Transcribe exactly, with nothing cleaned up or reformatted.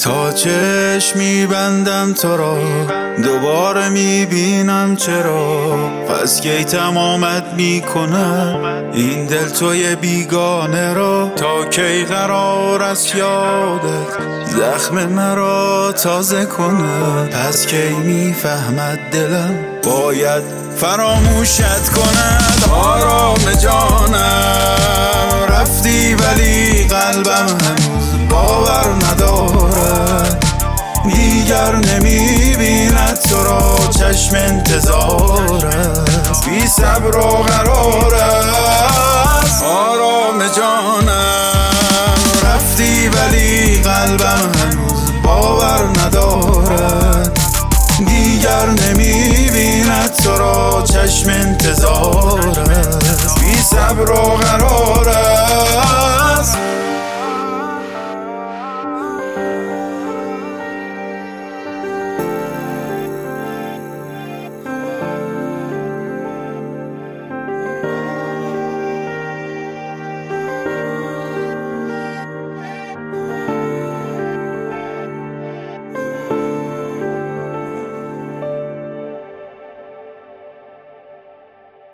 تا چشم میبندم تو را دوباره میبینم، چرا پس کی تمامت میکنه این دل توی بیگانه را؟ تا کی قرار است یادت زخم مرا تازه کنه؟ پس کی میفهمد دلم باید فراموشت کند؟ آرام جانم رفتی ولی قلبم هنوز باور ندارد، دیگر نمیبیند تو را چشم انتظارت، بی صبر و قرار است. آرام جانم رفتی ولی قلبم هنوز باور ندارد، دیگر نمیبیند تو را چشم انتظارت، بی صبر و قرار